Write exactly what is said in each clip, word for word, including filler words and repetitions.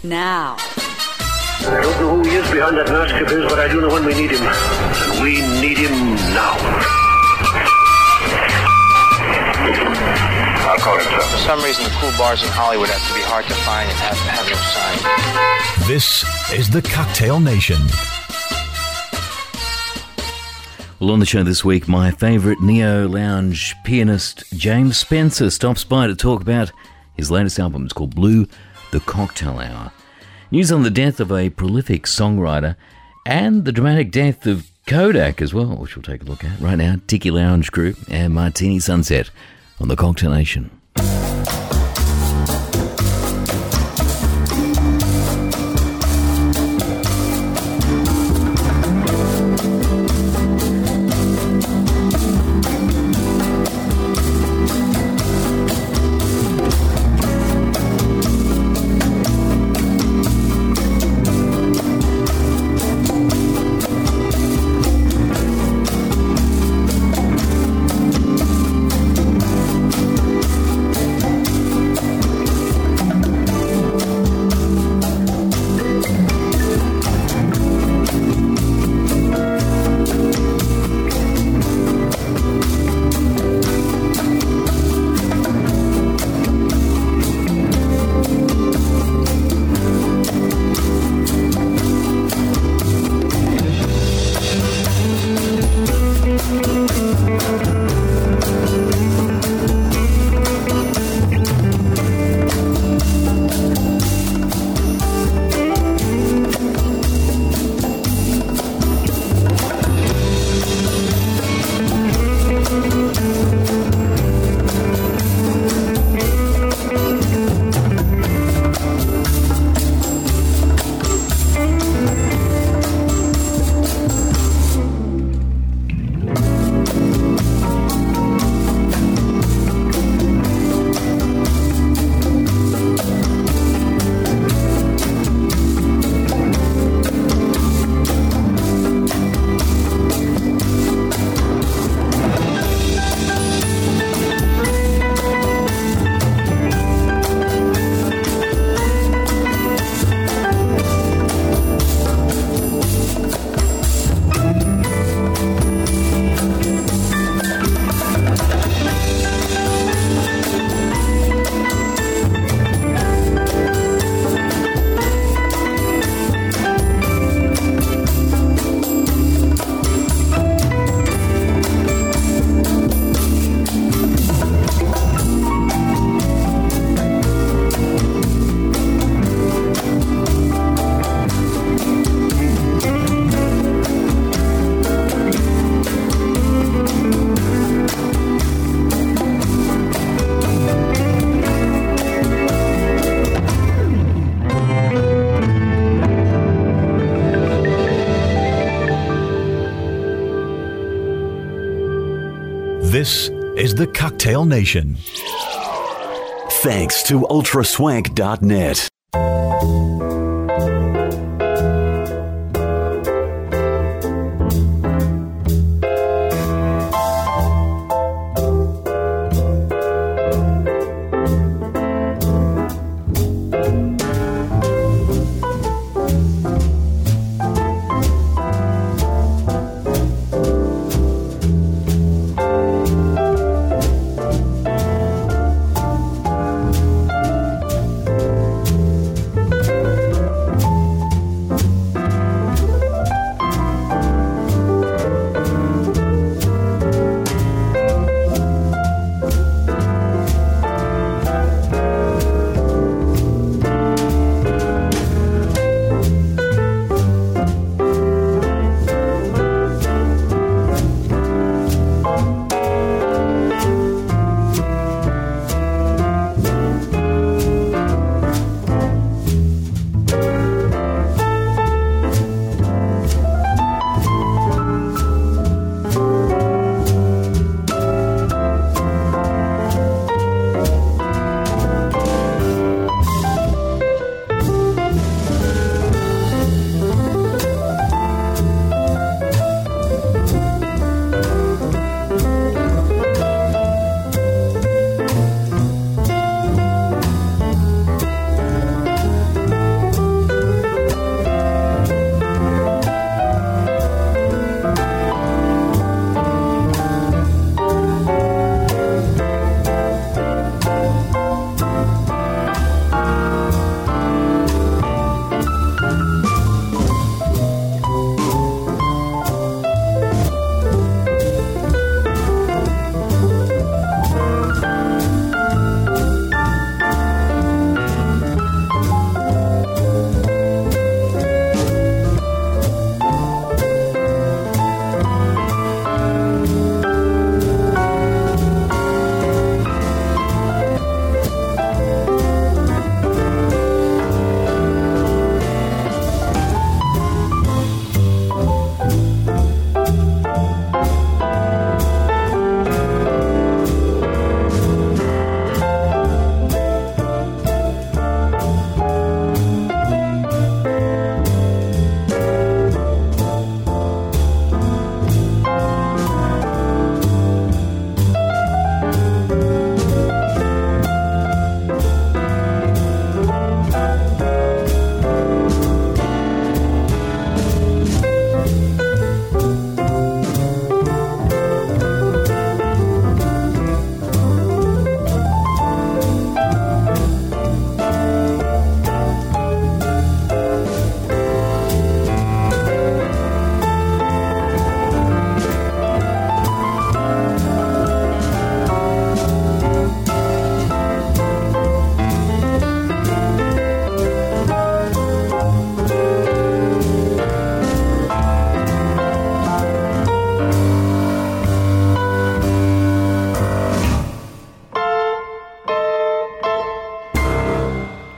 now. I don't know who he is behind that mask of his, but I do know when we need him. And we need him now. I'll call him, sir. For some reason, the cool bars in Hollywood have to be hard to find and have to have no sign. This is the Cocktail Nation. Well, on the show this week, my favourite neo-lounge pianist James Spencer stops by to talk about his latest album. It's called Blue, The Cocktail Hour. News on the death of a prolific songwriter and the dramatic death of Kodak as well, which we'll take a look at right now. Tiki Lounge Crew and Martini Sunset on the Cocktail Nation. This is the Cocktail Nation. Thanks to ultraswank dot net.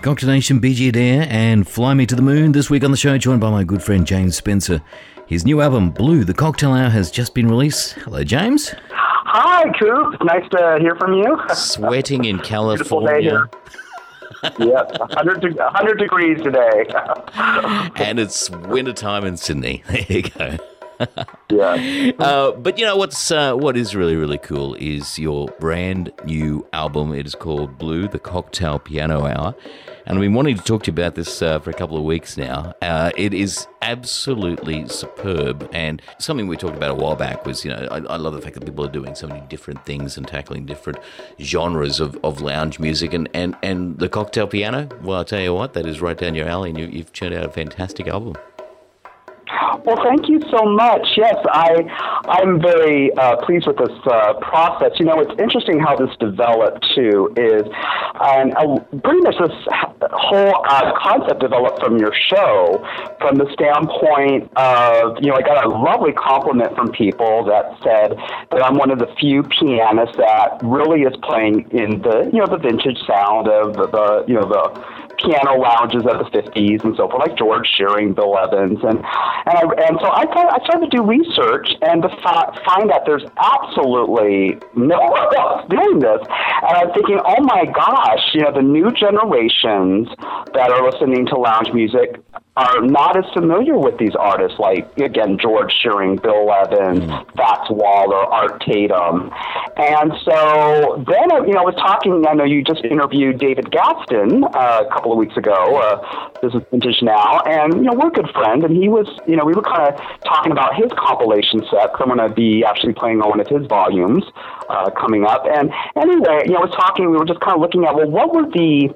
Cocktail Nation, B G Adair and Fly Me to the Moon. This week on the show, joined by my good friend James Spencer. His new album, Blue, The Cocktail Hour, has just been released. Hello, James. Hi, Coop. Nice to hear from you. Sweating in Beautiful day California. here. Yep, one hundred, de- one hundred degrees today. And it's wintertime in Sydney. There you go. Yeah. Uh, but you know what's uh, what is really really cool is your brand new album. It is called Blue, The Cocktail Piano Hour, and I've been wanting to talk to you about this uh, for a couple of weeks now. Uh, it is absolutely superb, and something we talked about a while back was, you know, I, I love the fact that people are doing so many different things and tackling different genres of, of lounge music, and, and, and the cocktail piano. Well, I'll tell you what, that is right down your alley, and you, you've churned out a fantastic album. Well, thank you so much. Yes, I, I'm very uh, pleased with this uh, process. You know, it's interesting how this developed, too, is um, uh, pretty much this whole uh, concept developed from your show, from the standpoint of, you know, I got a lovely compliment from people that said that I'm one of the few pianists that really is playing in the, you know, the vintage sound of the, the you know, the piano lounges of the fifties and so forth, like George Shearing, Bill Evans, and and, I, and so I, I started to do research and to fi- find that there's absolutely no one else doing this. And I'm thinking, oh my gosh, you know, the new generations that are listening to lounge music are not as familiar with these artists like, again, George Shearing, Bill Evans, mm. Fats Waller, Art Tatum. And so then, you know, I was talking, I know you just interviewed David Gaston uh, a couple of weeks ago, uh, this is Vintage Now, and, you know, we're a good friend, and he was, you know, we were kind of talking about his compilation set, because I'm going to be actually playing on one of his volumes uh, coming up. And anyway, you know, I was talking, we were just kind of looking at, well, what were the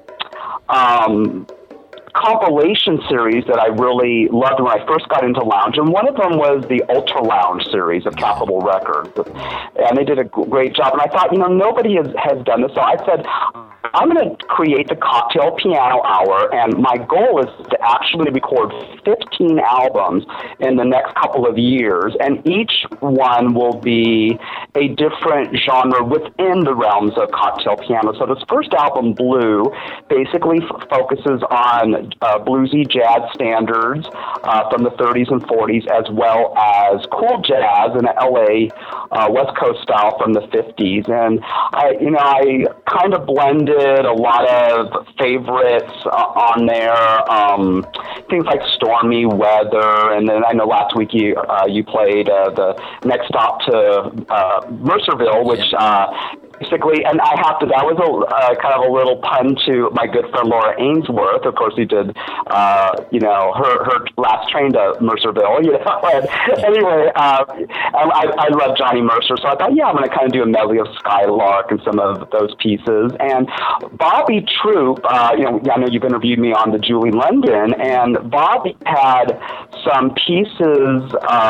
um, compilation series that I really loved when I first got into lounge, and one of them was the Ultra Lounge series of Capitol Records, and they did a great job. And I thought, you know, nobody has, has done this, so I said, I'm going to create the Cocktail Piano Hour, and my goal is to actually record fifteen albums in the next couple of years, and each one will be a different genre within the realms of cocktail piano. So this first album, Blue, basically f- focuses on uh, bluesy jazz standards uh, from the thirties and forties, as well as cool jazz in the L A uh, West Coast style from the fifties. And I, you know, I kind of blended a lot of favorites uh, on there, um, things like Stormy Weather, and then I know last week you uh, you played uh, the Next Stop to uh, Mercerville, which uh, basically, and I have to, that was a uh, kind of a little pun to my good friend Laura Ainsworth. Of course, he did, uh, you know, her, her last train to Mercerville, you know. And anyway, uh, I, I love Johnny Mercer, so I thought, yeah, I'm going to kind of do a medley of Skylark and some of those pieces. And Bobby Troop, uh, you know, I know you've interviewed me on the Julie London, and Bobby had some pieces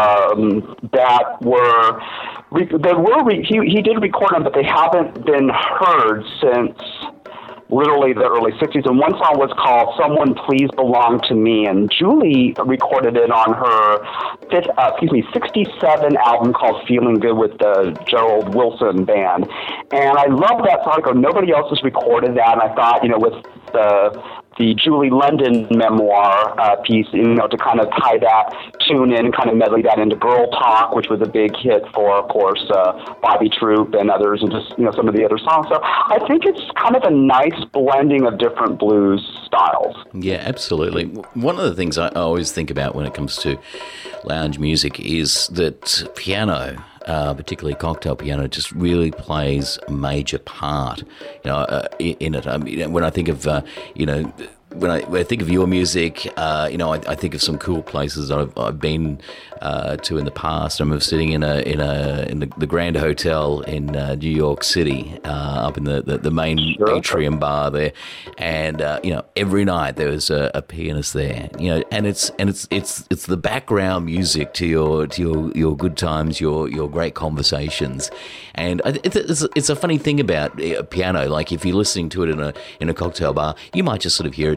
um, that were, that were he, he did record them, but they haven't been heard since literally the early sixties, and one song was called Someone Please Belong to Me, and Julie recorded it on her fifth, uh, excuse me, sixty-seven album called Feeling Good with the Gerald Wilson Band. And I love that song. I go, nobody else has recorded that, and I thought, you know, with the the Julie London memoir uh, piece, you know, to kind of tie that tune in and kind of medley that into Girl Talk, which was a big hit for, of course, uh, Bobby Troop and others, and just, you know, some of the other songs. So I think it's kind of a nice blending of different blues styles. Yeah, absolutely. One of the things I always think about when it comes to lounge music is that piano, Uh, particularly cocktail piano, just really plays a major part, you know, uh, in it. I mean, when I think of, uh, you know, when I, when I think of your music, uh, you know, I, I think of some cool places that I've, I've been uh, to in the past. I remember sitting in a in a in the, the Grand Hotel in uh, New York City, uh, up in the, the, the main sure. atrium bar there, and uh, you know, every night there was a, a pianist there, you know, and it's and it's it's it's the background music to your to your, your good times, your your great conversations, and it's it's a, it's a funny thing about a piano. Like if you're listening to it in a in a cocktail bar, you might just sort of hear it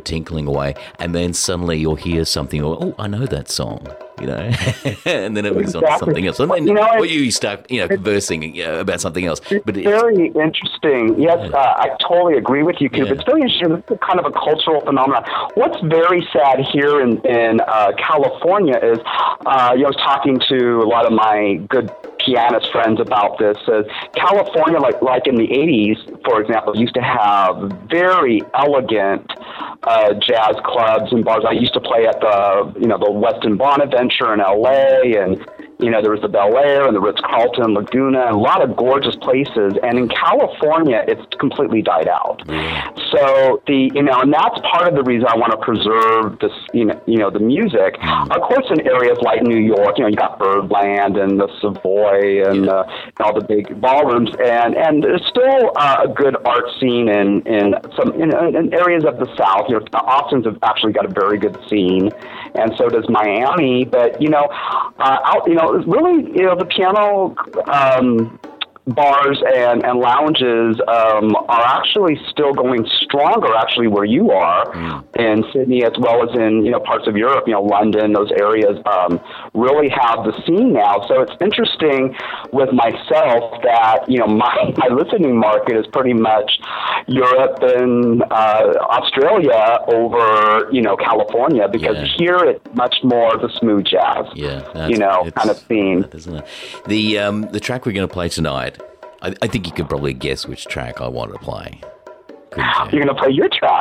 tinkling away, and then suddenly you'll hear something, or, oh, I know that song. You know, and then it moves exactly. on to something else. And then you know, or you start, you know, conversing you know, about something else. It's but it's very interesting. Yes, uh, I totally agree with you, Coop. Yeah. It's very interesting. This is kind of a cultural phenomenon. What's very sad here in, in uh, California is, uh, you know, I was talking to a lot of my good pianist friends about this. Uh, California, like like in the eighties, for example, used to have very elegant uh, jazz clubs and bars. I used to play at the, you know, the Westin Bonaventure in L A, and you know, there was the Bel Air and the Ritz-Carlton, Laguna, and a lot of gorgeous places. And in California, it's completely died out. Yeah. So the, you know, and that's part of the reason I want to preserve this, you know, you know, the music. Mm. Of course, in areas like New York, you know, you got Birdland and the Savoy and, Yeah. uh, and all the big ballrooms, and and there's still uh, a good art scene in in some in, in areas of the South. You know, Austin's have actually got a very good scene, and so does Miami. But you know, uh, out, you know. Really, you know, the piano um, bars and, and lounges um, are actually still going stronger, actually, where you are mm. in Sydney, as well as in, you know, parts of Europe, you know, London, those areas um, really have the scene now. So it's interesting with myself that, you know, my, my listening market is pretty much Europe and uh, Australia over, you know, California, because Yeah. here it's much more the smooth jazz, Yeah, that's- you know, it's- kind of scene. that, isn't it? The um, the track we're going to play tonight, I, I think you could probably guess which track I want to play. Couldn't you? You're going to play your track.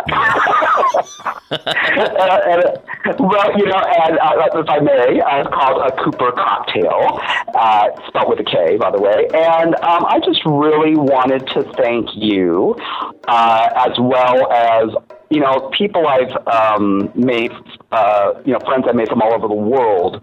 uh, and, well, you know, and uh, if I may, uh, it's called a Cooper Cocktail, uh, spelled with a K, by the way. And um, I just really wanted to thank you, uh, as well as, you know, people I've um, made, uh, you know, friends I've made from all over the world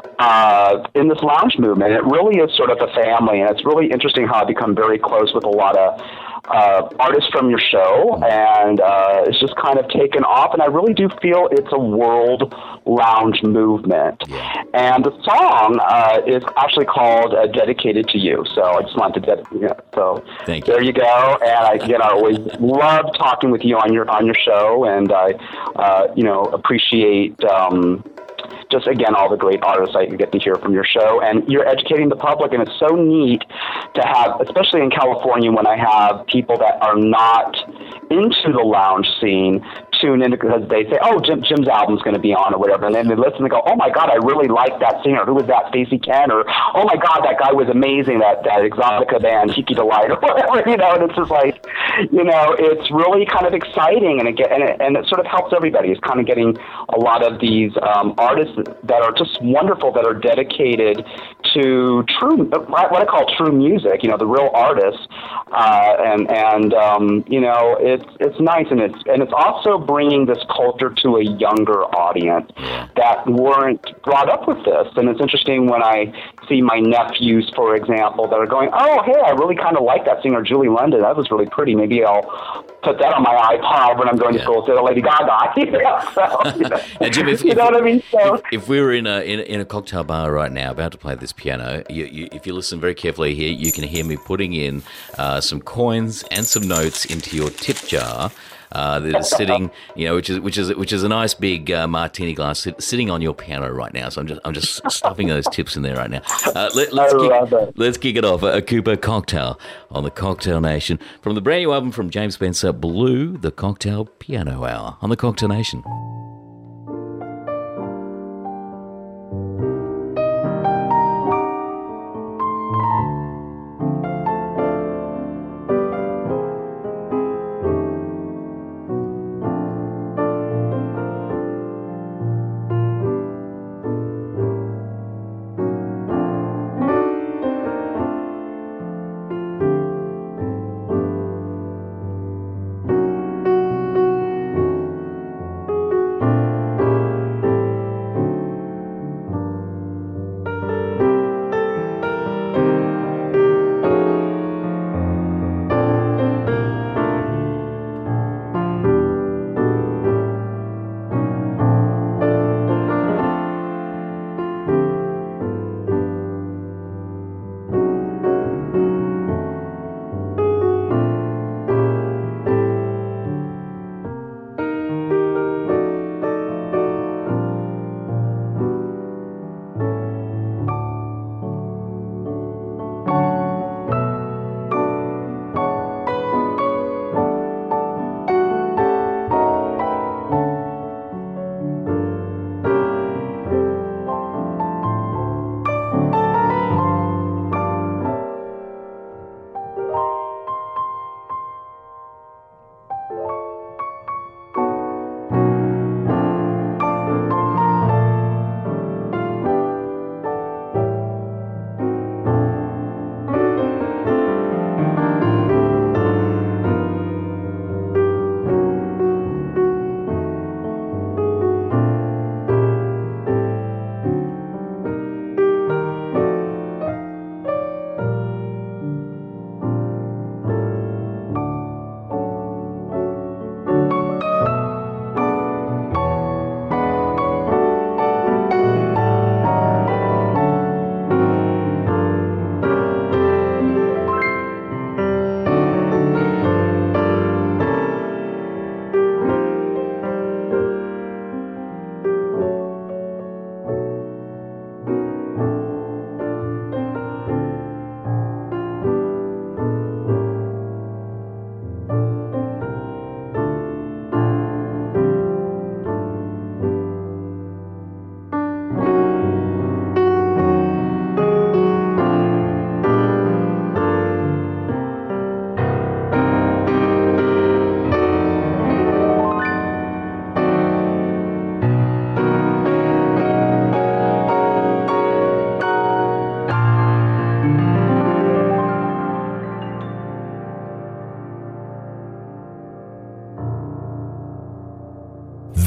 uh, in this lounge movement. It really is sort of a family, and it's really interesting how I've become very close with a lot of uh, artists from your show, and uh, it's just kind of taken off, and I really do feel it's a world lounge movement. Yeah. And the song uh, is actually called uh, Dedicated to You, so I just wanted to dedicate, you know, so Thank you. there you go, and I, again, I always love talking with you on your on your show, and I, uh, you know, appreciate um, just, again, all the great artists I get to hear from your show, and you're educating the public, and it's so neat to have, especially in California, when I have people that are not into the lounge scene tune in because they say, oh, Jim, Jim's album's going to be on or whatever, and then they listen and go, oh my God, I really like that singer. Who was that, Stacey Ken? Or, oh my God, that guy was amazing, that, that Exotica band, Tiki Delight, or whatever, you know, and it's just like, you know, it's really kind of exciting, and it, get, and it, and it sort of helps everybody. It's kind of getting a lot of these um, artists that are just wonderful, that are dedicated to true, what I call true music, you know, the real artists, uh, and, and um, you know, it's, it's nice, and it's, and it's also bringing this culture to a younger audience that weren't brought up with this. And it's interesting when I see my nephews, for example, that are going, oh, hey, I really kind of like that singer, Julie London. That was really pretty. Maybe I'll put that on my iPod when I'm going Yeah. to school instead of Lady Gaga. yeah, so, you know, Now, Jim, if, you if, know what I mean? So, if, if we were in a, in a in a cocktail bar right now, about to play this piano, you, you, if you listen very carefully here, you can hear me putting in uh, some coins and some notes into your tip jar. Uh, that is sitting, you know, which is which is which is a nice big uh, martini glass sit, sitting on your piano right now. So I'm just I'm just stuffing those tips in there right now. Uh, let, let's I kick, love it. let's kick it off. A Cooper Cocktail on the Cocktail Nation from the brand new album from James Spencer, Blue, the Cocktail Piano Hour on the Cocktail Nation. Thank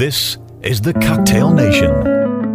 This is the Cocktail Nation.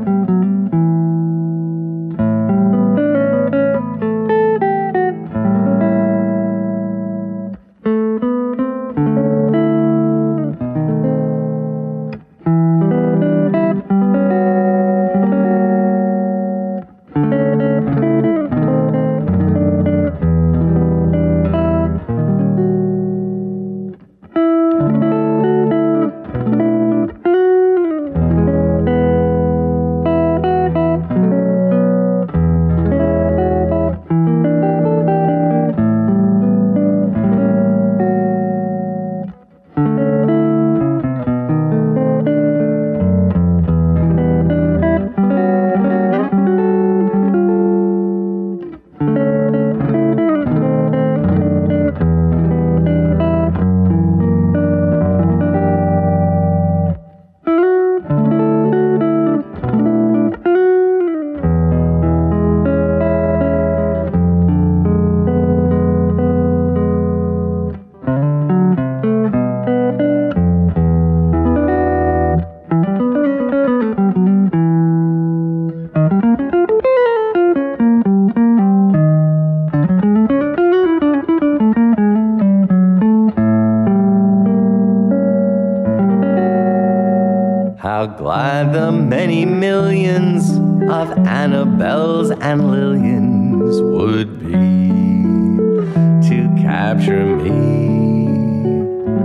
How glad the many millions of Annabelles and Lillians would be to capture me.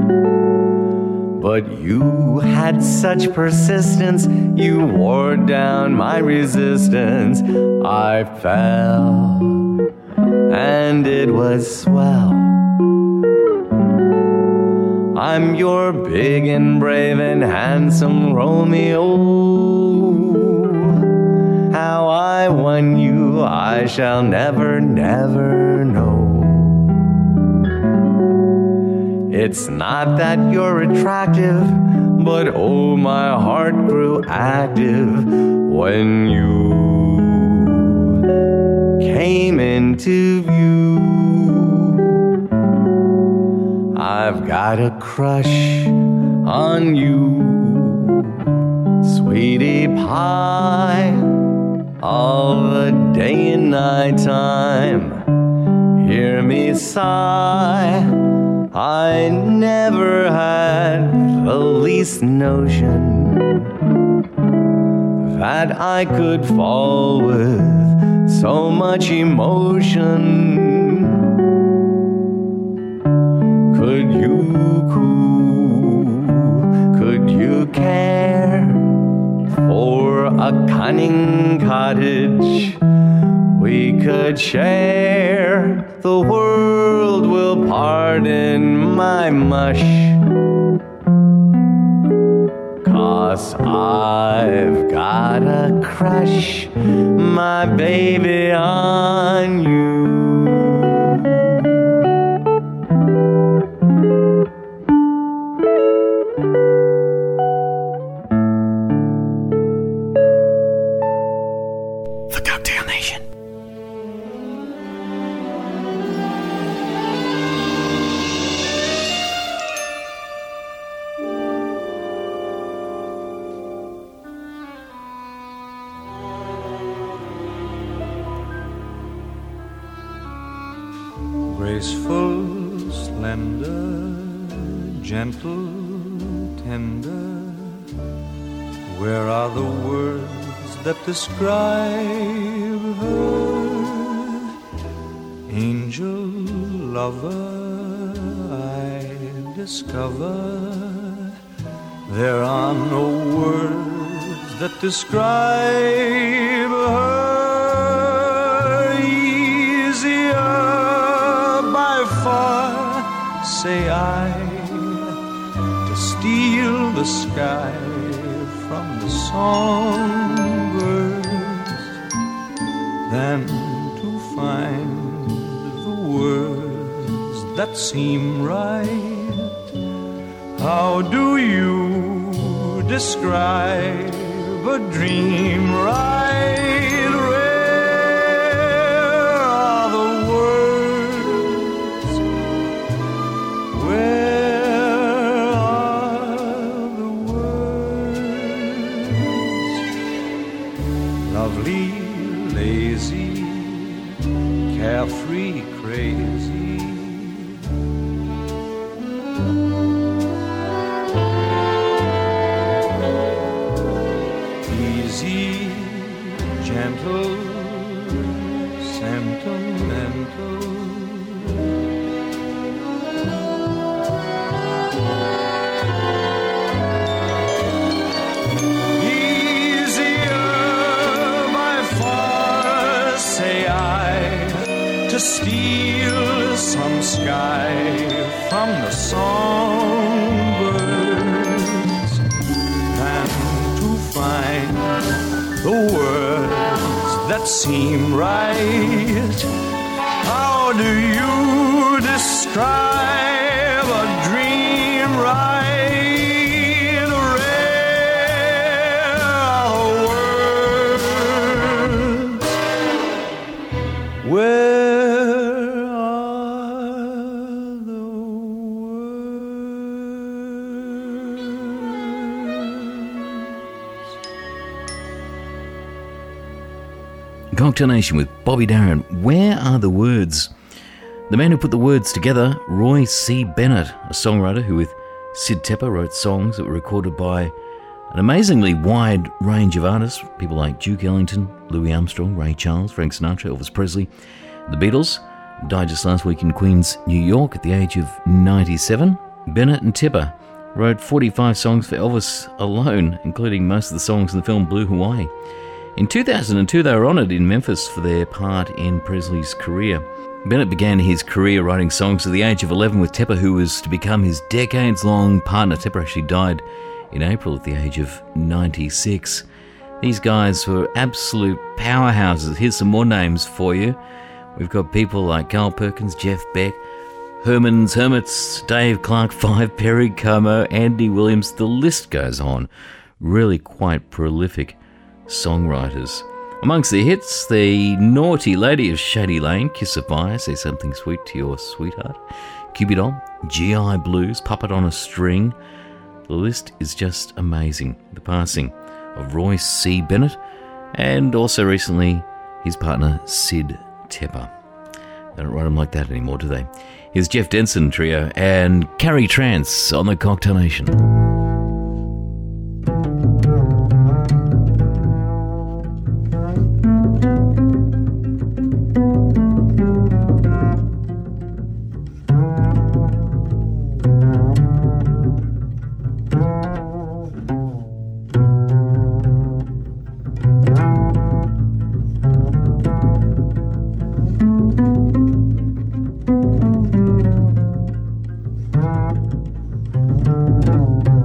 But you had such persistence, you wore down my resistance. I fell, and it was swell. I'm your big and brave and handsome Romeo. How I won you, I shall never, never know. It's not that you're attractive, but oh, my heart grew active when you came into view. I've got a crush on you, sweetie pie, all the day and night time. Hear me sigh, I never had the least notion that I could fall with so much emotion. Could you coo, could you care for a cunning cottage we could share? The world will pardon my mush, 'cause I've got a crush, my baby, on you. Graceful, slender, gentle, tender, where are the words that describe her? Angel, lover, I discover there are no words that describe her. Easier far, say I, to steal the sky from the songbirds, than to find the words that seem right. How do you describe a dream right? Where are the words? lovely, lazy, carefree, crazy. Easy, gentle, sentimental. To steal some sky from the songbirds than to find the words that seem right. How do you describe a dream right? Rare words where Cocktail Nation with Bobby Darin. Where are the words? The man who put the words together, Roy C. Bennett, a songwriter who with Sid Tepper wrote songs that were recorded by an amazingly wide range of artists, people like Duke Ellington, Louis Armstrong, Ray Charles, Frank Sinatra, Elvis Presley. The Beatles died just last week in Queens, New York at the age of ninety-seven. Bennett and Tepper wrote forty-five songs for Elvis alone, including most of the songs in the film Blue Hawaii. In two thousand two, they were honoured in Memphis for their part in Presley's career. Bennett began his career writing songs at the age of eleven with Tepper, who was to become his decades-long partner. Tepper actually died in April at the age of ninety-six. These guys were absolute powerhouses. Here's some more names for you. We've got people like Carl Perkins, Jeff Beck, Herman's Hermits, Dave Clark Five, Perry Como, Andy Williams. The list goes on. Really quite prolific songwriters. Amongst the hits, The Naughty Lady of Shady Lane, Kiss of Fire, Say Something Sweet to Your Sweetheart, Cupid Doll, G I Blues, Puppet on a String. The list is just amazing. The passing of Roy C. Bennett and also recently his partner Sid Tepper. They don't write them like that anymore, do they? Here's Jeff Denson Trio and Carrie Trance on the Cocktail Nation. Thank you.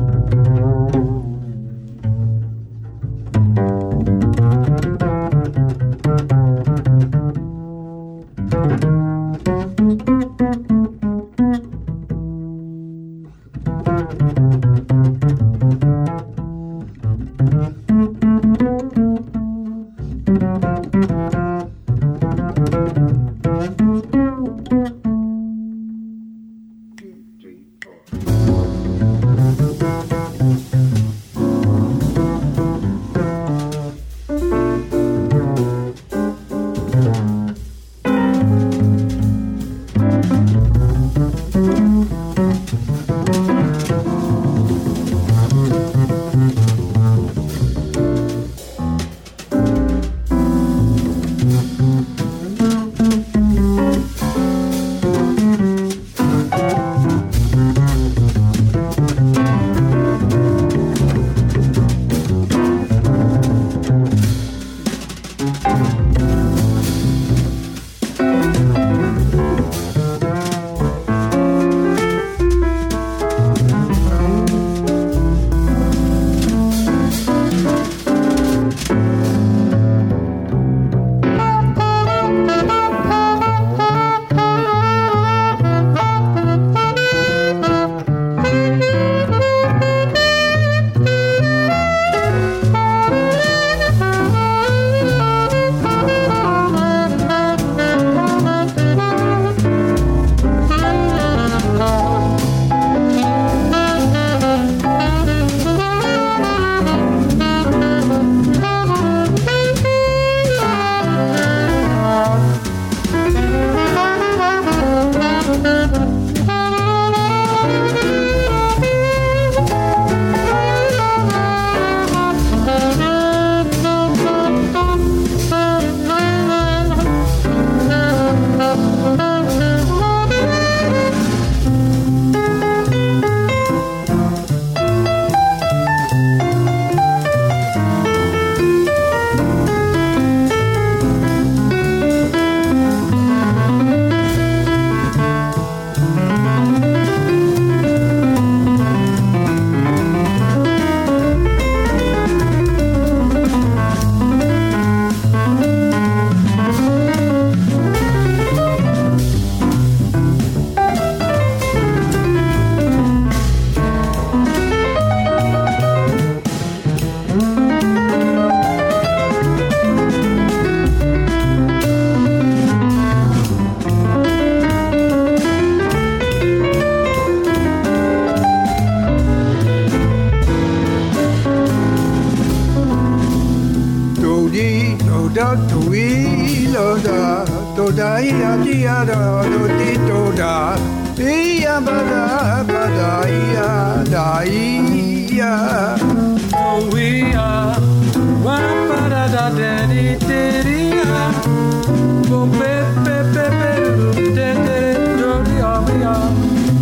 di do da do we lo da do da ya di ya da do di do da ya ba da ba da ya da ya oh we are wa ba da da da di di ya bo be be be be de de do di ya we are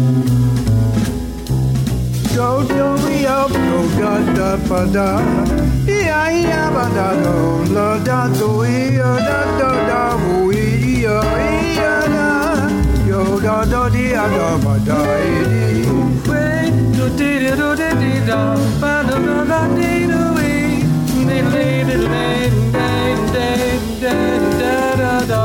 do do we are do da da ba da ya ya ba da do la da do ya da da da we ya ya da yo da da di ya da ba da di we do di do di di da ba da da da di do we di di di di di di da da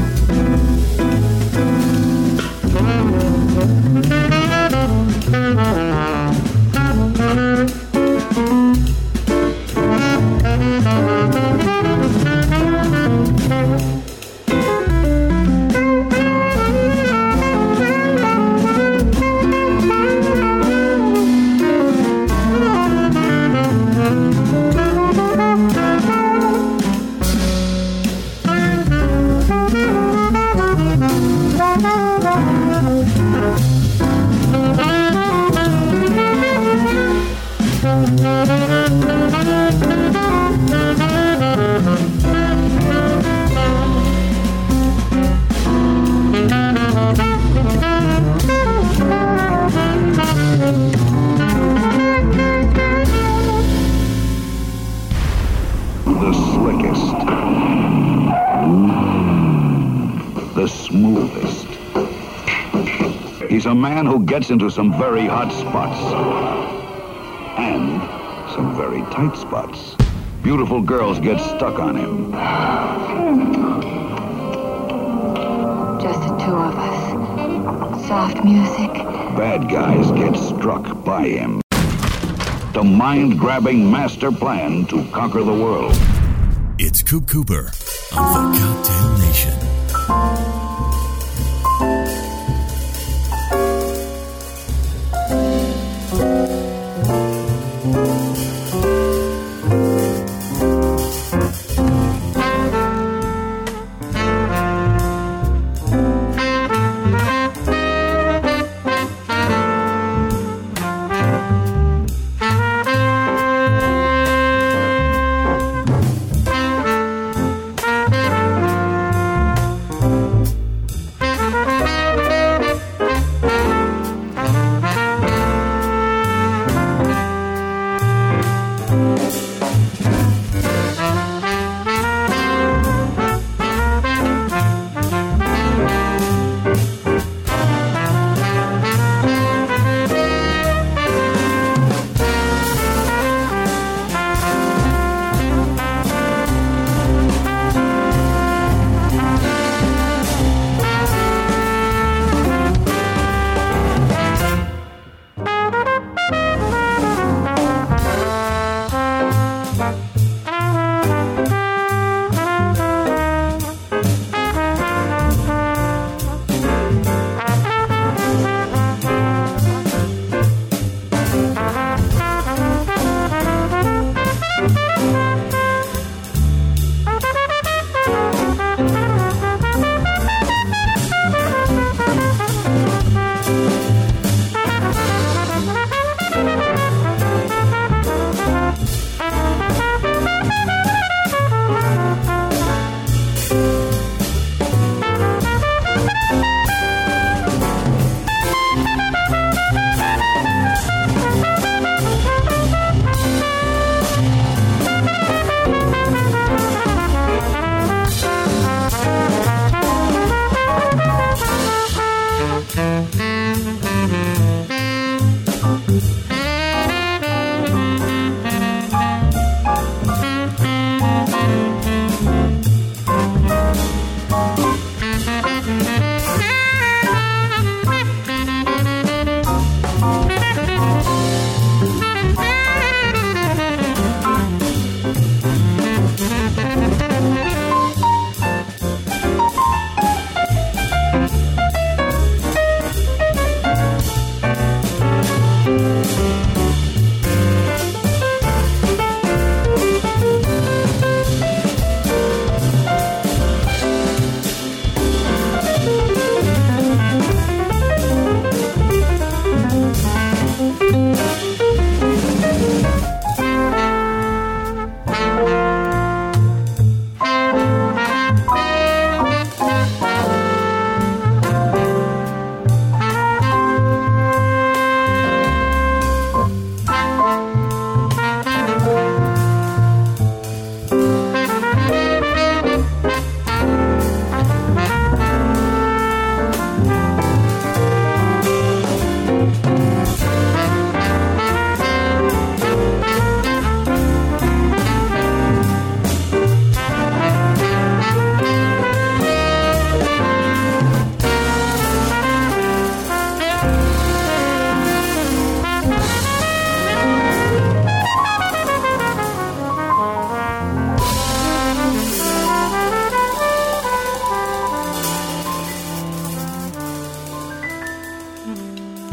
The slickest, the smoothest. He's a man who gets into some very hot spots and some very tight spots. Beautiful girls get stuck on him. Just the two of us. Soft music. Bad guys get struck by him. The mind-grabbing master plan to conquer the world. It's Coop Cooper on the Cocktail Nation.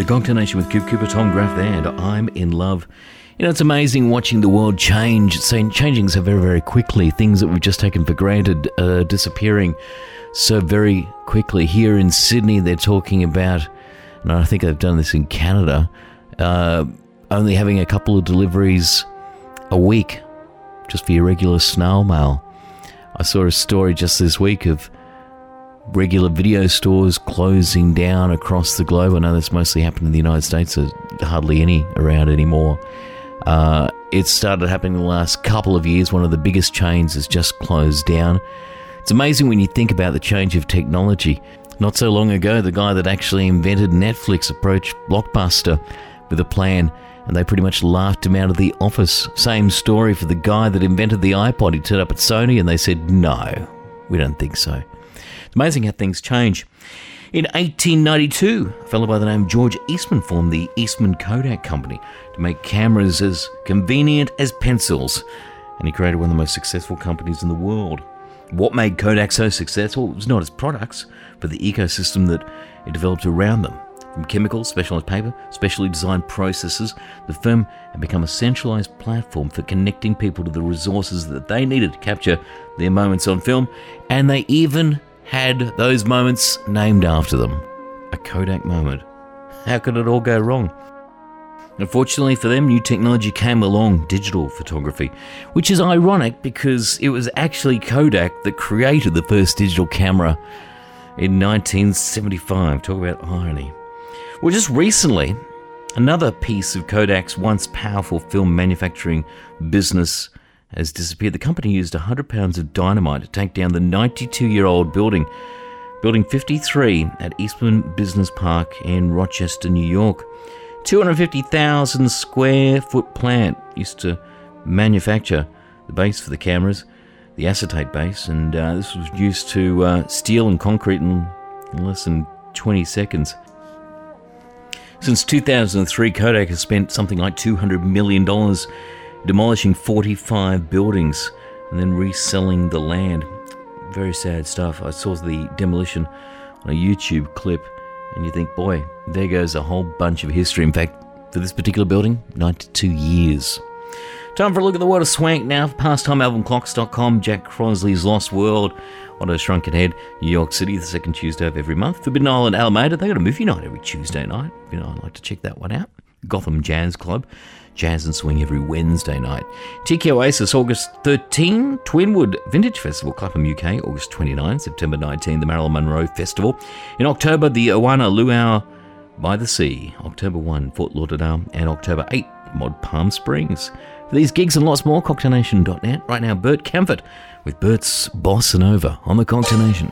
Cocktail Nation with Coop Cooper, Tom Graff there, and I'm in love. You know, it's amazing watching the world change. It's changing so very, very quickly. Things that we've just taken for granted are disappearing so very quickly. Here in Sydney, they're talking about, and I think they've done this in Canada, uh, only having a couple of deliveries a week just for your regular snail mail. I saw a story just this week of regular video stores closing down across the globe. I know that's mostly happened in the United States. There's hardly any around anymore. Uh, it started happening in the last couple of years. One of the biggest chains has just closed down. It's amazing when you think about the change of technology. Not so long ago, the guy that actually invented Netflix approached Blockbuster with a plan, and they pretty much laughed him out of the office. Same story for the guy that invented the iPod. He turned up at Sony and they said, no, we don't think so. It's amazing how things change. In eighteen ninety-two, a fellow by the name of George Eastman formed the Eastman Kodak Company to make cameras as convenient as pencils, and he created one of the most successful companies in the world. What made Kodak so successful was not its products, but the ecosystem that it developed around them. From chemicals, specialized paper, specially designed processes, the firm had become a centralized platform for connecting people to the resources that they needed to capture their moments on film, and they even had those moments named after them. A Kodak moment. How could it all go wrong? Unfortunately for them, new technology came along, digital photography, which is ironic because it was actually Kodak that created the first digital camera in nineteen seventy-five. Talk about irony. Well, just recently, another piece of Kodak's once powerful film manufacturing business has disappeared. The company used one hundred pounds of dynamite to take down the ninety-two-year-old building, Building fifty-three at Eastman Business Park in Rochester, New York. two hundred fifty thousand square foot plant used to manufacture the base for the cameras, the acetate base, and uh, this was used to uh, steel and concrete in, in less than twenty seconds. Since two thousand three, Kodak has spent something like two hundred million dollars demolishing forty-five buildings and then reselling the land. Very sad stuff. I saw the demolition on a YouTube clip, and you think, boy, there goes a whole bunch of history. In fact, for this particular building, ninety-two years. Time for a look at the world of swank now. pastime album clocks dot com, Jack Crosley's Lost World, On a Shrunken Head, New York City, the second Tuesday of every month. Forbidden Island, Alameda, they got a movie night every Tuesday night. You know, I'd like to check that one out. Gotham Jazz Club, Jazz and Swing every Wednesday night. T K Oasis, August thirteenth. Twinwood Vintage Festival, Clapham, U K, August twenty-ninth. September nineteenth, the Marilyn Monroe Festival. In October, the Owana Luau by the Sea. October first, Fort Lauderdale. And October eighth, Mod Palm Springs. For these gigs and lots more, cocktail nation dot net. Right now, Bert Camford with Bert's Bossa Nova on the Cocktail Nation.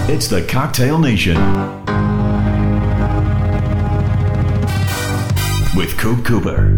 It's the Cocktail Nation with Coop Cooper.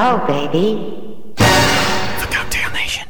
go, baby. The Cocktail Nation.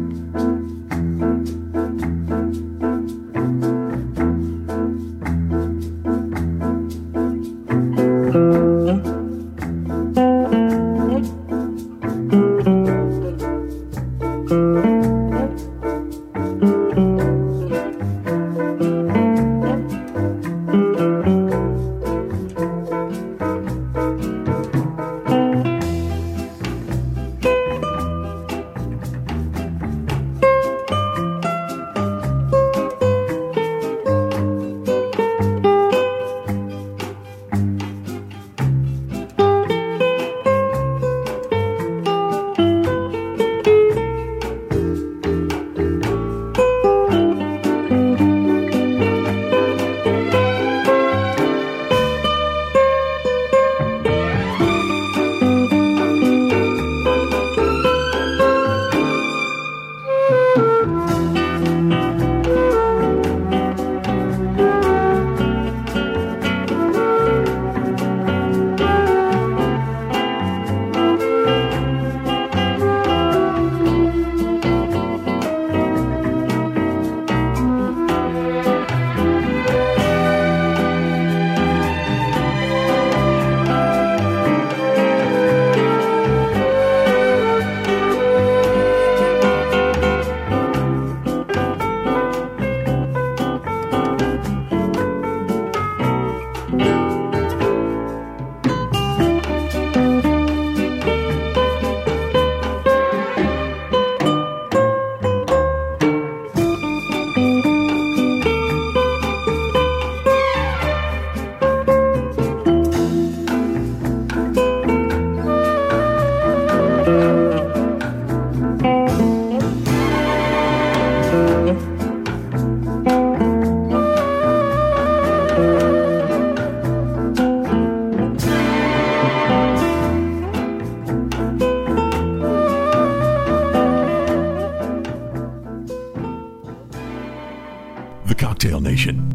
The Cocktail Nation.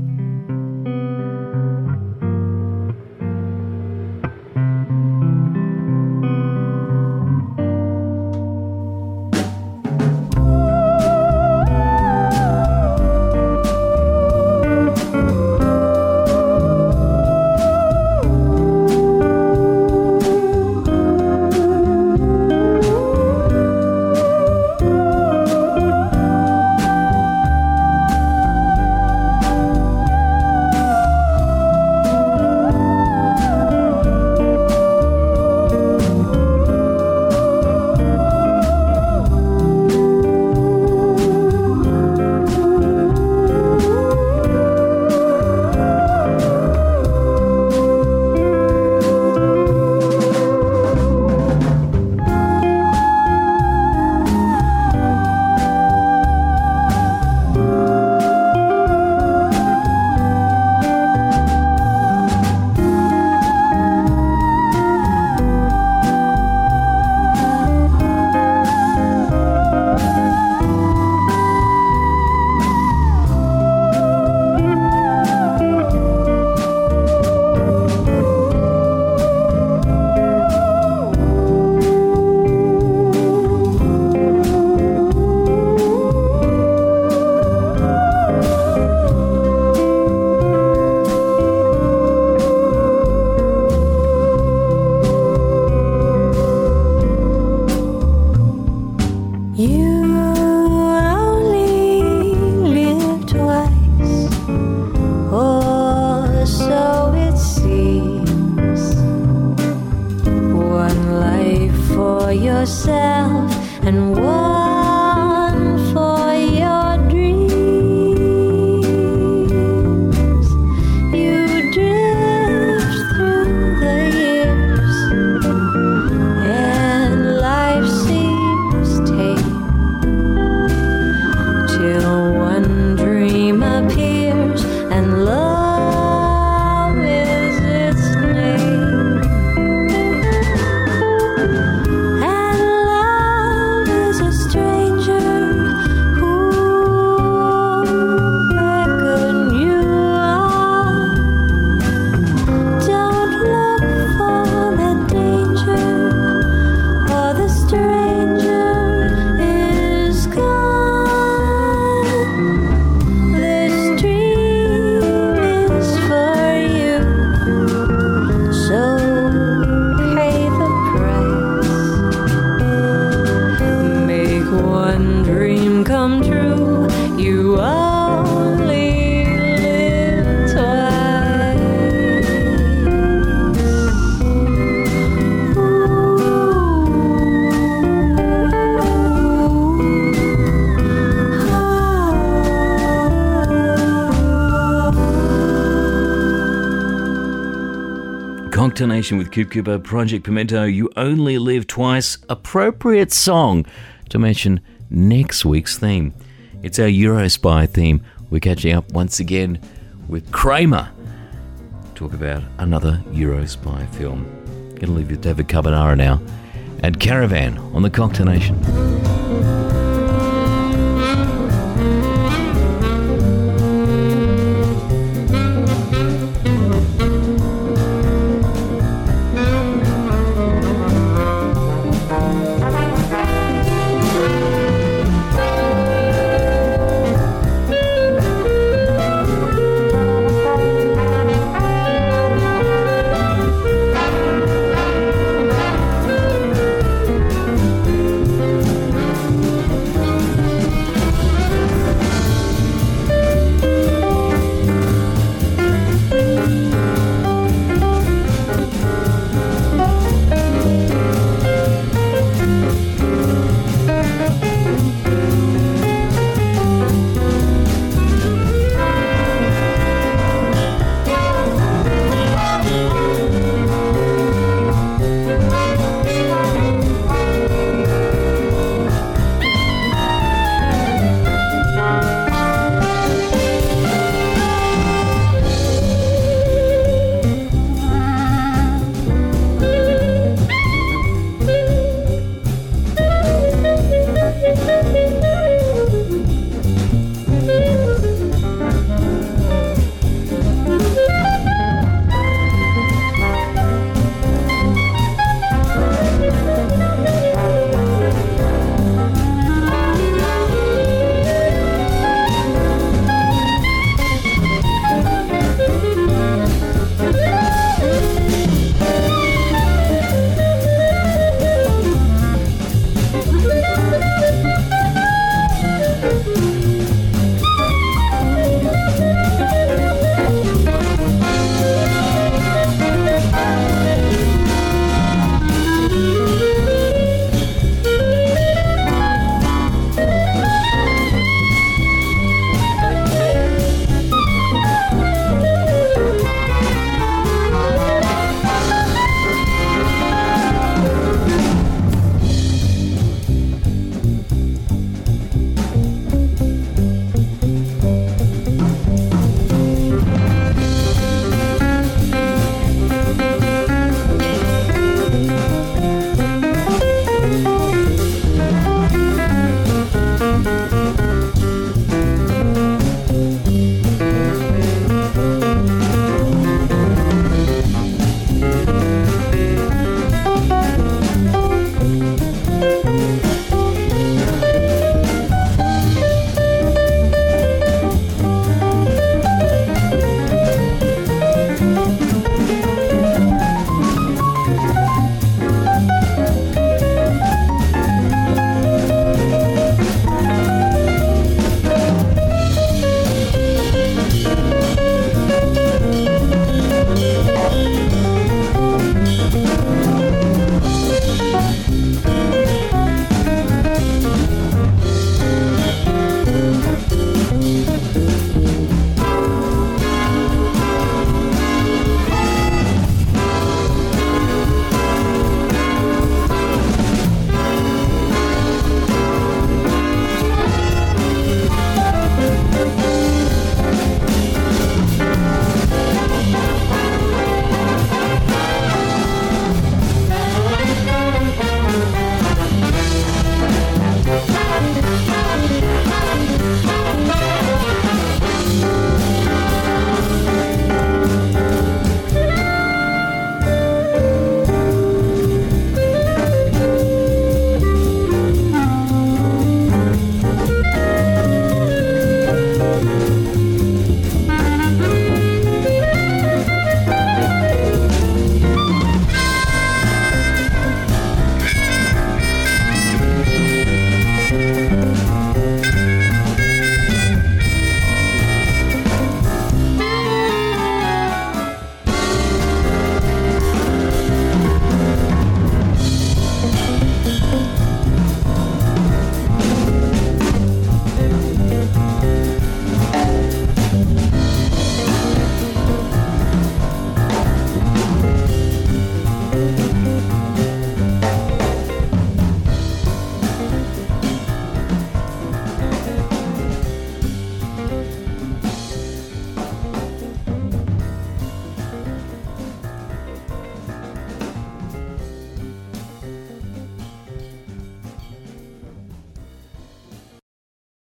Cocktail Nation with Coop Cooper, Project Pimento, You Only Live Twice. Appropriate song to mention next week's theme. It's our Eurospy theme. We're catching up once again with Kramer. Talk about another Eurospy film. Gonna leave you with David Carbonara now. And Caravan on the Cocktail Nation.